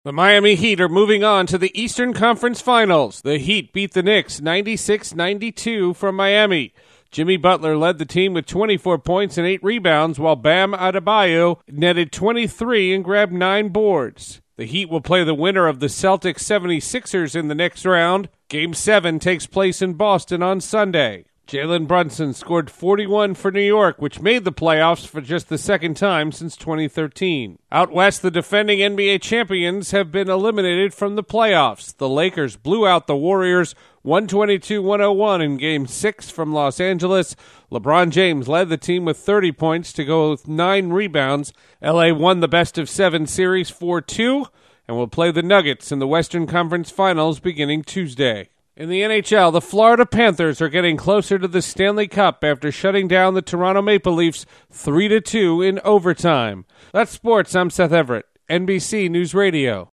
The Miami Heat are moving on to the Eastern Conference Finals. The Heat beat the Knicks 96-92 from Miami. Jimmy Butler led the team with 24 points and 8 rebounds, while Bam Adebayo netted 23 and grabbed 9 boards. The Heat will play the winner of the Celtics 76ers in the next round. Game 7 takes place in Boston on Sunday. Jalen Brunson scored 41 for New York, which made the playoffs for just the second time since 2013. Out west, the defending NBA champions have been eliminated from the playoffs. The Lakers blew out the Warriors 122-101 in Game 6 from Los Angeles. LeBron James led the team with 30 points to go with 9 rebounds. LA won the best-of-7 series 4-2 and will play the Nuggets in the Western Conference Finals beginning Tuesday. In the NHL, the Florida Panthers are getting closer to the Stanley Cup after shutting down the Toronto Maple Leafs 3-2 in overtime. That's sports. I'm Seth Everett, NBC News Radio.